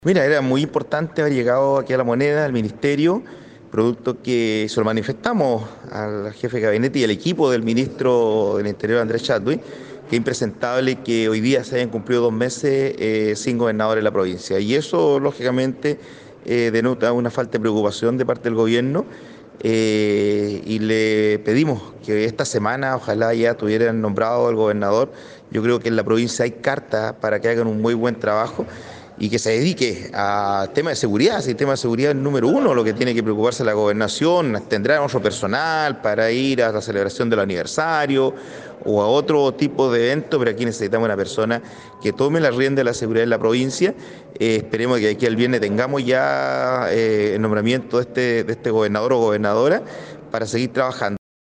Mira, era muy importante haber llegado aquí a La Moneda, al ministerio, producto que se lo manifestamos al jefe de gabinete y al equipo del ministro del Interior, Andrés Chadwick, que es impresentable que hoy día se hayan cumplido 2 meses sin gobernador en la provincia. Y eso, lógicamente, denota una falta de preocupación de parte del gobierno. Y le pedimos que esta semana ojalá ya tuvieran nombrado al gobernador. Yo creo que en la provincia hay carta para que hagan un muy buen trabajo y que se dedique a temas de seguridad. Si el tema de seguridad es el número uno, lo que tiene que preocuparse la gobernación, tendrá otro personal para ir a la celebración del aniversario o a otro tipo de evento, pero aquí necesitamos una persona que tome la rienda de la seguridad en la provincia. Esperemos que aquí al viernes tengamos ya el nombramiento de este gobernador o gobernadora para seguir trabajando.